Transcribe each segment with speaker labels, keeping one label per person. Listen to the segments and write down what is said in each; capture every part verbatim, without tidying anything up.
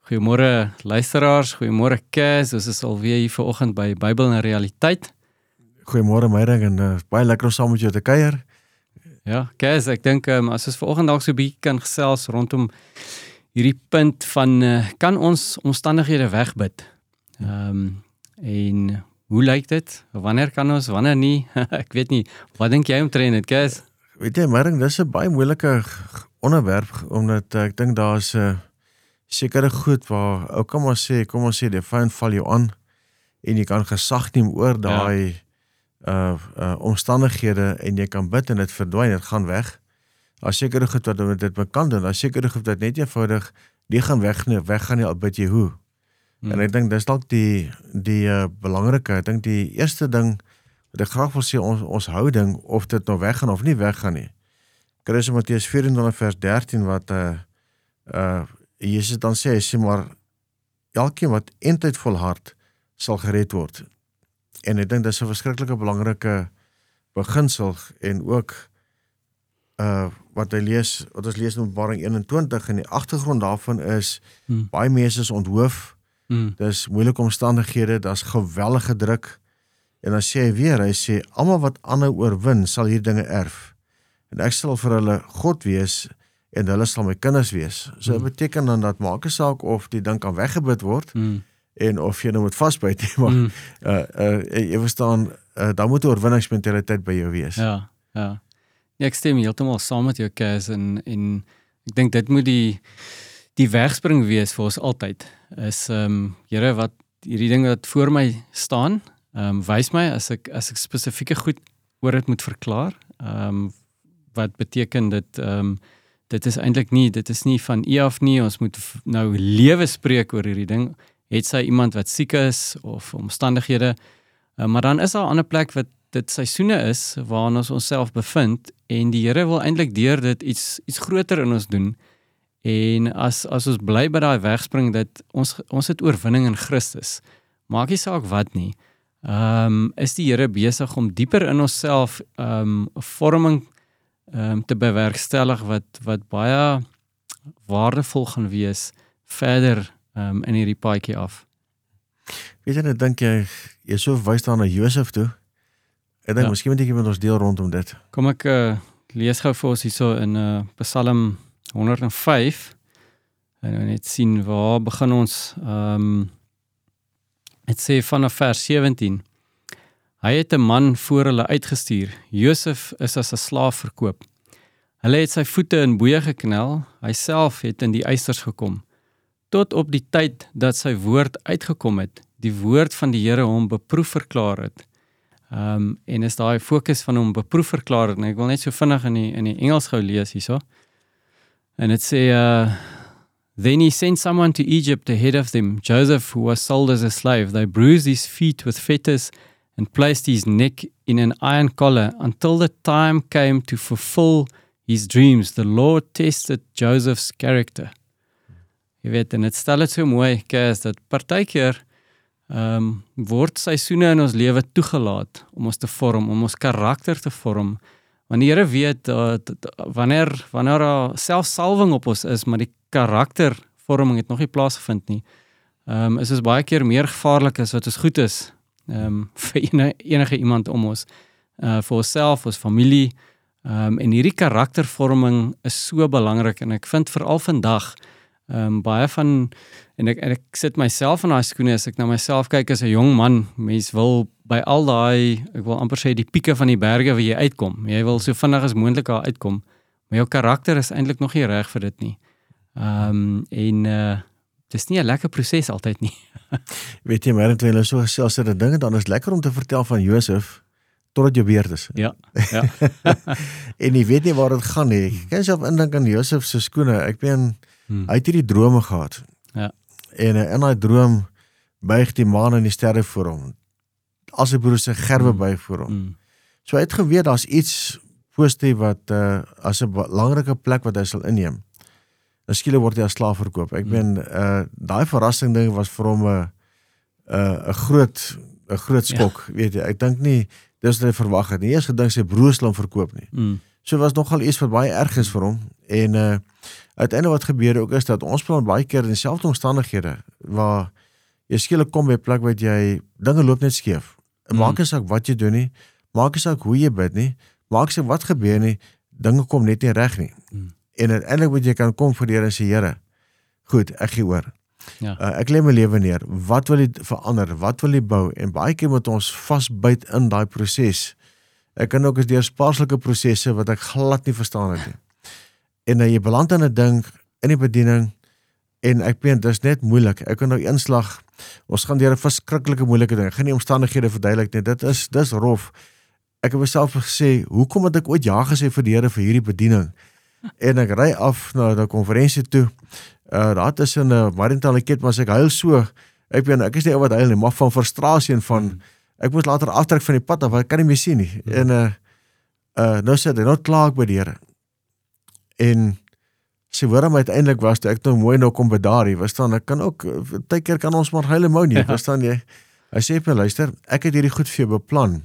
Speaker 1: Goeiemôre luisteraars, goeiemôre Kes, ons is alweer hier vanoggend by Bybel en Realiteit.
Speaker 2: Goeiemôre Meiring en uh, baie lekker om saam met jou te kuier.
Speaker 1: Ja, Kes, ek dink um, as ons vanoggend dalk so 'n bietjie kan gesels rondom hierdie punt van uh, kan ons omstandighede wegbid? Ehm um, en hoe lyk dit? Wanneer kan ons, wanneer nie? Ek weet nie. Wat dink jy omtrent dit, Kes?
Speaker 2: Weet jy, Meiring, dis 'n baie moeilike onderwerp omdat uh, ek dink daar's 'n uh, sekere goed waar, ou kan maar sê, kom ons sê, die vyand val jou aan en jy kan gesag neem oor daai ja. uh, uh, omstandighede en jy kan bid en dit verdwyn, dit gaan weg. As sekere goed wat met dit kan doen, as sekere goed wat net eenvoudig, die gaan weg nie, weg gaan nie, al bid jy hoe. Hmm. En ek dink, dis dalk die, die uh, belangrike, ek dink die eerste ding, wat ek graag wil sê, ons, ons houding, of dit nou weggaan of nie weggaan nie. Ek lees in Matteus vyf-en-twintig vers dertien, wat uh, uh, Jesus dan sê, hy sê maar, elkeen wat eintlik volhard, sal gered word. En ek dink, dit is 'n verskriklike belangrike beginsel, en ook, uh, wat hy lees, wat ons lees in Openbaring eenentwintig, en die agtergrond daarvan is, hmm. baie mense is onthoof, hmm. dis moeilike omstandighede, dis geweldige druk, en dan sê hy weer, hy sê, almal wat ander oorwin, sal hier dinge erf, en ek sal vir hulle God wees, en hulle sal my kinders wees. So dit mm. beteken dan dat maak 'n saak of die ding kan weggebid word, mm. en of jy nou moet vasbyt, maar mm. uh, uh, jy verstaan, uh, daar moet 'n oorwinningsmentaliteit by jou wees.
Speaker 1: Ja, ja. Ja, ek stem heeltemal saam met jou, Kes, en, en ek dink dit moet die, die wegspring wees vir ons altyd, is, um, Here, wat hierdie ding wat voor my staan, um, wys my, as ek, as ek spesifieke goed oor dit moet verklaar, um, wat beteken dit, um, dit is eintlik nie, dit is nie van u af nie, ons moet nou lewe spreek oor hierdie ding, het sy iemand wat siek is, of omstandighede, uh, maar dan is daar 'n ander plek wat dit seisoene is, waarin ons onsself bevind, en die Here wil eintlik deur dit iets, iets groter in ons doen, en as, as ons bly by daai wegspring, dat ons, ons het oorwinning in Christus, maak nie saak wat nie, um, is die Here besig om dieper in onsself, um, vorming Um, te bewerkstellig wat, wat baie waardevol gaan wees verder um, in hierdie paadjie af.
Speaker 2: Weet jy, ek dink jy, jy so verwys daar na Josef toe, ek dink, ja. miskien moet ek met ons deel rondom dit.
Speaker 1: Kom ek uh, lees gou vir ons hierso in uh, Psalm honderd en vyf, en net sien waar begin ons, um, het sê vanaf vers sewentien, hy het 'n man voor hulle uitgestuur. Josef is as 'n slaaf verkoop. Hulle het sy voete in boeye geknel, hy self het in die eisters gekom. Tot op die tyd dat sy woord uitgekom het, die woord van die Here hom beproef verklaar het. Um, en is daai fokus van hom beproef verklaar het, en ek wil net so vinnig in die, in die Engels gou lees hierso. En het sê, uh, Then he sent someone to Egypt ahead of them, Joseph, who was sold as a slave. They bruised his feet with fetters and placed his neck in an iron collar until the time came to fulfill his dreams. The Lord tested Joseph's character. Jy weet, en het stel het so mooi, Kes, dat partykeer um, word seisoene in ons lewe toegelaat om ons te vorm, om ons karakter te vorm. Want die Here weet, dat wanneer, wanneer daar selfs salwing op ons is, maar die karaktervorming het nog nie plaasgevind nie, um, is ons baie keer meer gevaarlik as wat ons goed is. Um, vir ene, enige iemand om ons, uh, vir onsself, ons familie, um, en hierdie karaktervorming is so belangrik, en ek vind veral vandag, um, baie van, en ek, en ek sit myself in daai skoene, as ek na myself kyk as 'n jong man, mens wil by al daai, ek wil amper sê die pieke van die berge waar jy uitkom, jy wil so vinnig as moontlik daar uitkom, maar jou karakter is eintlik nog nie reg vir dit nie, um, en uh, dit is nie 'n lekker proses altyd nie.
Speaker 2: Weet jy, maar terwyl hulle so gesels het, dinge, dan is lekker om te vertel van Josef, totdat jy beurt is.
Speaker 1: Ja, ja.
Speaker 2: En jy weet nie waar dit gaan nie. Ek kan self indink aan Josef se skoene, ek ben, hmm. hy het hierdie drome gehad.
Speaker 1: Ja.
Speaker 2: En in daai droom, buig die maan en die sterre voor hom. Al sy broers se gerwe hmm. buig voor hom. Hmm. So hy het geweet, daar's iets positief wat, uh, as 'n belangrike plek wat hy sal inneem. En skielik word hy as slaaf verkoop. Ek ben, uh, daai verrassing ding was vir hom 'n 'n groot 'n groot skok, ja. Weet jy. Ek dink nie dis wat hy verwag het nie. Eers gedink sy broers sal hom verkoop nie. Mm. So was nogal iets wat baie erg is vir hom. En uh, uiteindelik wat gebeur ook is dat ons plan baie keer in dieselfde omstandighede, waar jy skielik kom by 'n plek wat jy, dinge loop net skeef. Mm. Maak nie saak wat jy doen nie, maak nie saak hoe jy bid nie, maak nie saak wat gebeur nie, dinge kom net nie reg nie. Mm. En uiteindelik moet jy kan kom vir die Here en sê, Here, goed, ek gee oor. Ja. Uh, ek lê my lewe neer, wat wil jy verander, wat wil jy bou, en baie keer moet ons vasbyt in daai proses. Ek kan ook eens deur spaarslike prosesse wat ek glad nie verstaan het nie. En uh, jy beland in 'n ding, in die bediening, en ek meen, dis net moeilik, ek kan nou inslag, ons gaan deur 'n verskriklike moeilike ding, ek gaan nie omstandighede verduidelik nie, dit is, dis rof. Ek het myself gesê, hoekom het ek ooit ja gesê vir die Here vir hierdie bediening? En ek ry af na die konferensie toe, uh, daar tussen uh, Mariental en Ketmas, ek huil so, ek ben, ek is nie ou wat huil nie, maar van frustrasie en van, mm. ek moes later aftrek van die pad af, ek kan nie meer sien nie, mm. en uh, uh, nou sê ek, nou klaar ek by die Here, en sy woorde my uiteindelik was, toe ek nou mooi nou kom bedaar, jy verstaan, ek kan ook, tyd keer kan ons maar huil en mou nie, ja. Verstaan jy, hy sê vir luister, ek het hierdie goed vir jou beplan,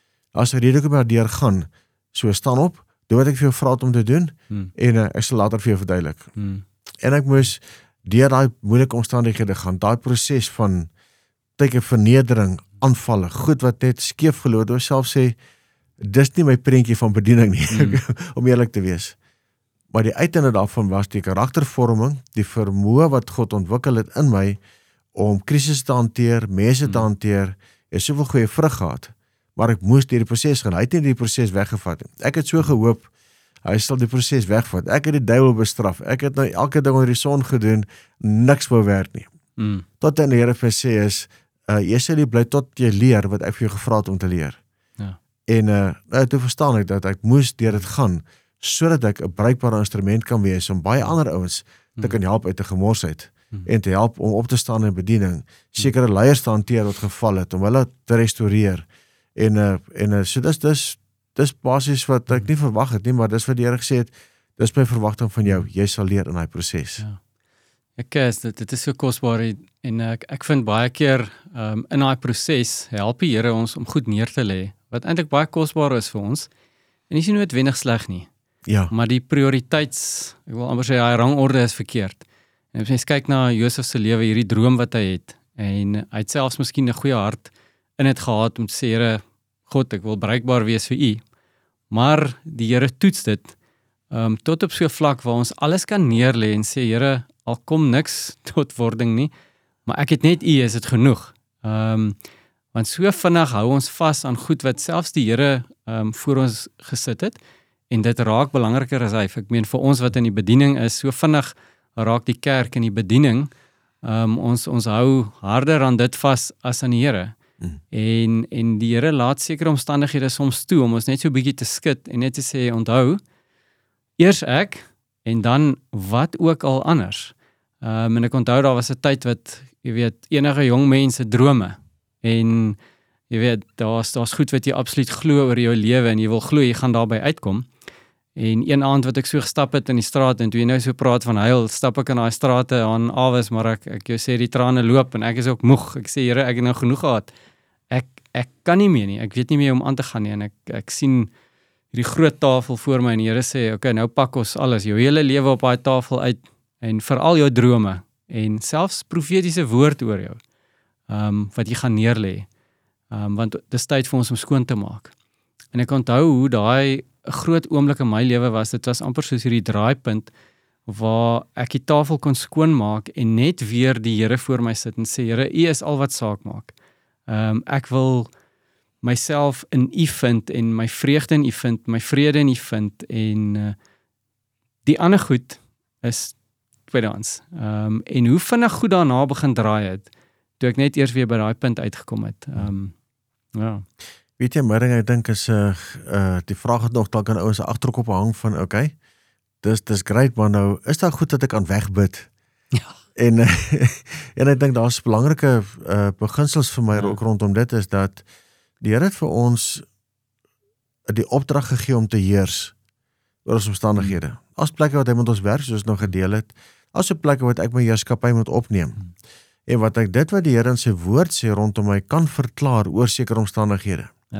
Speaker 2: as jy rede kom maar deur gaan, so staan op, doen wat ek vir jou vra om te doen, hmm. en uh, ek sal later vir jou verduidelik. Hmm. En ek moes deur daai moeilike omstandighede gaan, daai proses van tydjie vernedering, aanvalle, goed wat net skeef geloop, ek self sê, dis nie my prentjie van bediening nie, hmm. om eerlik te wees. Maar die uiteinde daarvan was die karaktervorming, die vermoë wat God ontwikkel het in my, om krisis te hanteer, mense hmm. te hanteer, en soveel goeie vrug gehad, maar ek moes deur die proses gaan, hy het nie die proses weggevat. Ek het so gehoop, hy sal die proses wegvat, ek het die duiwel bestraf, ek het nou elke ding onder die son gedoen, niks wou werk nie. Mm. Tot in die Here vir sê is, uh, jy sal nie bly tot jy leer, wat ek vir jou gevra het om te leer. Ja. En uh, nou, toe verstaan ek dat ek moes deur dit gaan, sodat ek 'n bruikbare instrument kan wees, om baie ander ouens mm. te kan help uit 'n gemorsheid, mm. en te help om op te staan in bediening, sekere mm. leiers te hanteer wat geval het, om hulle te restoreer, En, uh, en uh, so dis, dis, dis basis wat ek nie verwag het nie, maar dis wat die Here gesê het, dis my verwagting van jou, jy sal leer in die proses.
Speaker 1: Ja. Ek is, dit, dit is so kosbaar, en ek, ek vind baie keer, um, in die proses, help die Here ons om goed neer te lê, wat eintlik baie kosbaar is vir ons, en nie is nie noodwendig sleg nie, ja. Maar die prioriteits, ek wil amper sê, die rangorde is verkeerd, en as jy kyk na Josef se lewe, hierdie droom wat hy het, en hy het selfs miskien 'n goeie hart in het gehad om te sê, Here, God, ek wil bruikbaar wees vir u, maar die Here toets dit, um, tot op so 'n vlak waar ons alles kan neerlê en sê, Here, al kom niks tot wording nie, maar ek het net u, is dit genoeg. Um, want so vinnig hou ons vas aan goed wat selfs die Here um, voor ons gesit het, en dit raak belangriker as hy, ek meen vir ons wat in die bediening is, so vinnig raak die kerk in die bediening, um, ons, ons hou harder aan dit vas as aan die Here. Mm. En, en die Here laat sekere omstandighede soms toe, om ons net so 'n bietjie te skud, en net te sê, onthou, eers ek, en dan wat ook al anders. Um, en ek onthou, daar was 'n tyd wat, jy weet, enige jong mense drome, en jy weet, daar's daar's goed wat jy absoluut glo oor jou lewe, en jy wil glo, jy gaan daarby uitkom. En een aand wat ek so gestap het in die straat, en toe jy nou so praat van huil, stap ek in daai strate aan Awes, maar ek, ek jou sê die trane loop, en ek is ook moeg, ek sê, Here, ek het nou genoeg gehad, ek, ek kan nie meer nie, ek weet nie meer om aan te gaan nie, en ek, ek sien die groot tafel voor my, en die Here sê, ok, nou pak ons alles, jou hele lewe op daai tafel uit, en veral jou drome, en selfs profetiese woord oor jou, um, wat jy gaan neerlê, um, want dis tyd vir ons om skoon te maak. En ek onthou hoe daai 'n groot oomblik in my lewe was, dit was amper soos hierdie draaipunt, waar ek die tafel kon skoonmaak, en net weer die Here voor my sit, en sê, Here, u is al wat saak maak. Um, ek wil myself in u vind, en my vreugde in u vind, my vrede in u vind, en uh, die ander goed is tweedans. Um, en hoe vinnig goed daarna begin draai het, toe ek net eers weer by daai punt uitgekom het. Um, ja.
Speaker 2: Weet jy, Maring, ek dink is, uh, uh, die vraag het nog, dalk aan ouens agterkop hang van, oké, okay, dis, dis great, maar nou, is daar goed dat ek aan wegbid? Ja. En, en ek dink, daar is belangrike uh, beginsels vir my ja. ook rondom dit, is dat die Here het vir ons die opdrag gegee om te heers oor ons omstandighede. Hmm. As plekke wat hy met ons werk, soos nog gedeel het, as 'n plekke wat ek my heerskappy moet opneem. Hmm. En wat ek dit wat die Here in sy woord sê rondom my kan verklaar oor sekere omstandighede. Ja.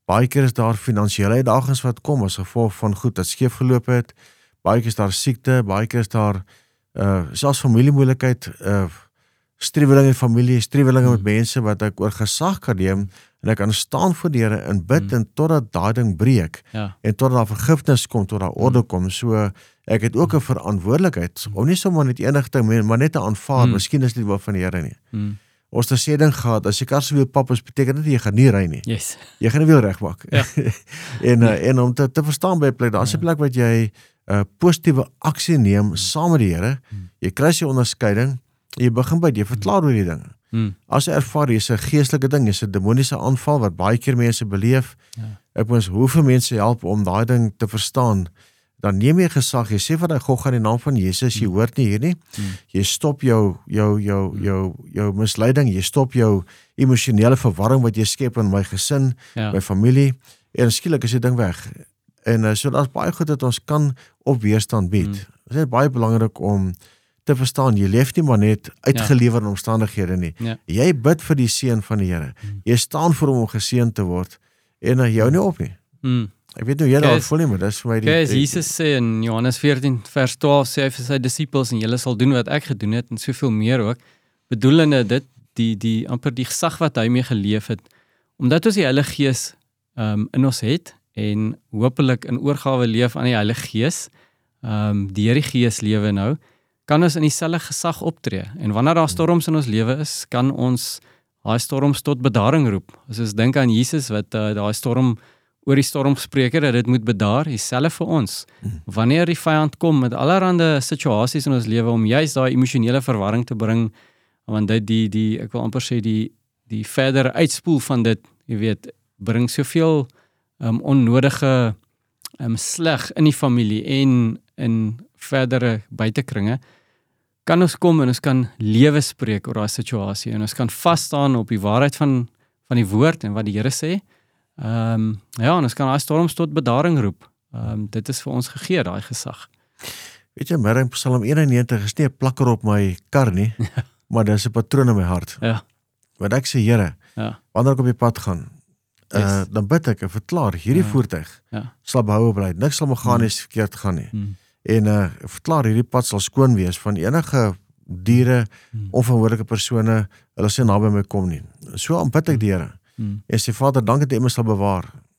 Speaker 2: Baie keer is daar finansiële uitdagings wat kom as gevolg van goed wat skeef geloop het. Baie keer is daar siekte, baie keer is daar uh, selfs familiemoeilikheid, uh, strewelinge in familie, strewelinge met mense wat ek oor gesag kan neem en ek kan staan voor die Here en bid en totdat daai ding breek
Speaker 1: Ja.
Speaker 2: en totdat daar vergifnis kom, tot daar orde kom. So ek het ook 'n verantwoordelikheid om nie sommer net enig ding, maar net te aanvaar,
Speaker 1: Mm.
Speaker 2: miskien is dit die wil van die Here nie.
Speaker 1: Mm.
Speaker 2: Ons het 'n sê ding gehad, as jy kar se wiel pap is, beteken dit jy gaan nie ry nie.
Speaker 1: Yes.
Speaker 2: Jy gaan die wiel regmaak.
Speaker 1: Ja.
Speaker 2: en uh, en om te te verstaan by 'n plek, daar's 'n plek wat jy 'n uh, positiewe aksie neem saam met die Here. Jy kry sy onderskeiding. Jy begin by, jy verklaar oor die dinge.
Speaker 1: Mm.
Speaker 2: As jy ervaar, jy is 'n geestelike ding, jy is 'n demoniese aanval wat baie keer mense beleef.
Speaker 1: Ja.
Speaker 2: Ek moes hoeveel mense help om daai ding te verstaan. Dan neem jy gesag, jy sê van hy God gaan in die naam van Jesus, jy hoort nie hier nie. Jy stop jou jou jou jou jou misleiding, jy stop jou emosionele verwarring wat jy skep in my gesin,
Speaker 1: Ja.
Speaker 2: my familie, en skielik is die ding weg. En uh, so daar's baie goed dat ons kan op weerstand bied. Dit mm. is baie belangrik om te verstaan, jy leef nie maar net uitgelewerde ja. omstandighede nie.
Speaker 1: Ja.
Speaker 2: Jy bid vir die seën van die Here. Mm. Jy staan voor hom om geseën te word en hy jou nie op nie.
Speaker 1: Mm.
Speaker 2: Ek weet nou jy daar voel nie, maar dis vir my die...
Speaker 1: Kijk, Jesus sê in Johannes veertien vers twaalf, sê hy vir sy disippels, en julle sal doen wat ek gedoen het, en soveel meer ook, bedoelende dit, die, die amper die gesag wat hy mee geleef het, omdat ons die Heilige Gees um, in ons het, en hopelik in oorgawe leef aan die Heilige Gees, um, die Here Gees lewe nou, kan ons in dieselfde gesag optree, en wanneer daar storms in ons lewe is, kan ons daai storms tot bedaring roep. As ons dink aan Jesus wat uh, daai storm oor die storm spreek, dat dit moet bedaar, dieselfde vir ons. Wanneer die vyand kom met allerhande situasies in ons lewe om juist daai emosionele verwarring te bring, want dit die die ek wil amper sê die die verdere uitspoel van dit, jy weet, bring soveel um, onnodige um, sleg in die familie en in verdere buitekringe. Kan ons kom en ons kan lewe spreek oor daai situasie en ons kan vas staan op die waarheid van van die woord en wat die Here sê. Ehm um, ja, en ons kan daai storms tot bedaring roep. Ehm um, dit is vir ons gegee, daai gesag.
Speaker 2: Weet jy, maar in Psalm eenennegentig is nie 'n plakker op my kar nie, maar dis 'n patroon in my hart.
Speaker 1: Ja.
Speaker 2: Want ek sê, Here,
Speaker 1: Ja.
Speaker 2: wanneer ek op die pad gaan, uh,
Speaker 1: Yes.
Speaker 2: dan bid ek en verklaar, hierdie
Speaker 1: Ja.
Speaker 2: voertuig
Speaker 1: Ja.
Speaker 2: sal behoue bly. Niks sal meganies hmm. verkeerd gaan nie.
Speaker 1: Hmm.
Speaker 2: En uh, verklaar, hierdie pad sal skoon wees van enige diere,
Speaker 1: Hmm.
Speaker 2: onverantwoordelike persone, hulle sê naby my kom nie. So aanbid ek die Here.
Speaker 1: Hmm.
Speaker 2: En sê, Vader, dankie dat U my sal bewaar.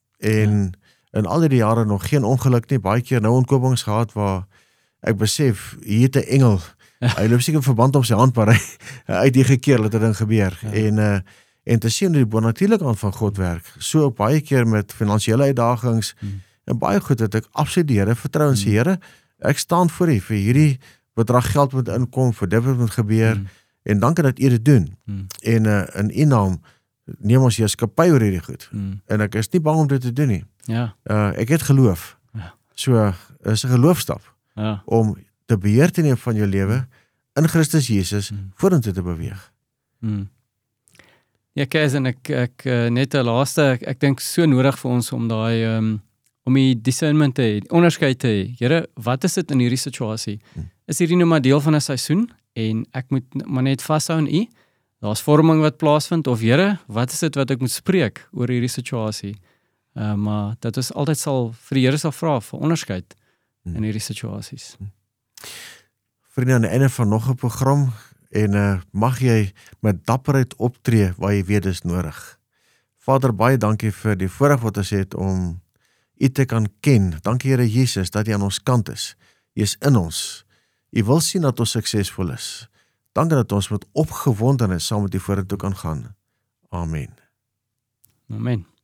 Speaker 2: En ja. in al die jare nog geen ongeluk nie, baie keer nou ontkopings gehad waar ek besef, hier het 'n engel, ja. hy loop seker in verband op sy hand, maar hy uit die gekeer dat dit ding gebeur. Ja. En uh, en te sien hoe die bonatuurlike hand van God werk. So ook baie keer met finansiële uitdagings hmm. en baie goed dat ek absoluut die Here vertrou en sê, Here, ek staan voor U vir hierdie bedrag geld moet inkom, vir dit wat moet gebeur hmm. en dankie dat U dit doen. Hmm. En uh, in U naam neem ons heerskappy oor hierdie goed. Hmm. En ek is nie bang om dit te doen nie.
Speaker 1: Ja.
Speaker 2: Uh, ek het geloof. Ja. So is 'n geloofstap
Speaker 1: ja.
Speaker 2: om te beheer te neem van jou lewe in Christus Jesus hmm. vorentoe te beweeg.
Speaker 1: Hmm. Ja, Kees, en ek, ek net 'n laaste, ek, ek dink so nodig vir ons om daai um, om die discernment te hê, die onderskeid te hê. Here, wat is dit in hierdie situasie? Hmm. Is hierdie nou maar deel van 'n seisoen en ek moet maar net vashou aan U? Daar's vorming wat plaasvind of Here, wat is dit wat ek moet spreek oor hierdie situasie? Uh, maar dat ons altyd sal vir die Here sal vra vir onderskeid hmm. in hierdie situasies. Hmm.
Speaker 2: Vriende, aan die einde van nog 'n program en uh, mag jy met dapperheid optree waar jy weet dis nodig. Vader, baie dankie vir die voorreg wat ons het om U te kan ken. Dankie Here Jesus dat U aan ons kant is. U is in ons. U wil sien dat ons suksesvol is. Dankie dat ons met opgewondenheid saam met U vorentoe kan gaan. Amen.
Speaker 1: Amen.